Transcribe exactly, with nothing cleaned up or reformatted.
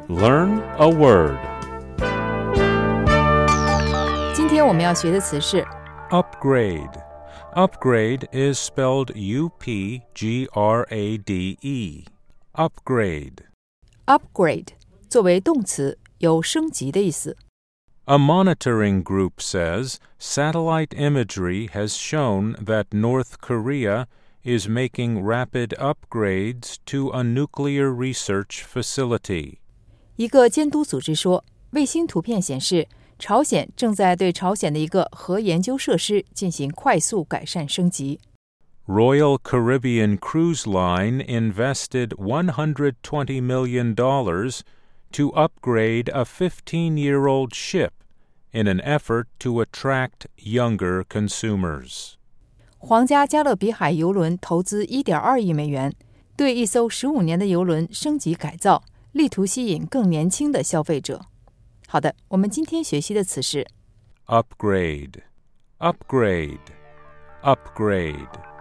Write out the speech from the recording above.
Learn a word. 今天我们要学的词是 Upgrade. Upgrade is spelled U P G R A D E. Upgrade. upgrade 作为动词有升级的意思。 A monitoring group says satellite imagery has shown that North Korea is making rapid upgrades to a nuclear research facility. 一个监督组织说，卫星图片显示朝鲜正在对朝鲜的一个核研究设施进行快速改善升级。 Royal Caribbean Cruise Line invested one hundred twenty million dollars to upgrade a fifteen-year-old ship in an effort to attract younger consumers. 皇家加勒比海邮轮投资 一点二亿美元，对一艘十五年的邮轮升级改造，力图吸引更年轻的消费者。好的，我们今天学习的词是 Upgrade. Upgrade. Upgrade.